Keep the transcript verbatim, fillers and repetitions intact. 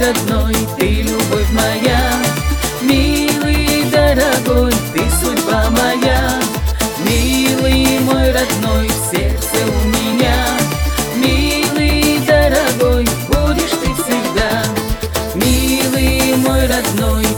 родной, ты любовь моя. Милый, дорогой, ты судьба моя. Милый мой родной, в сердце у меня. Милый, дорогой, будешь ты всегда. Милый мой родной,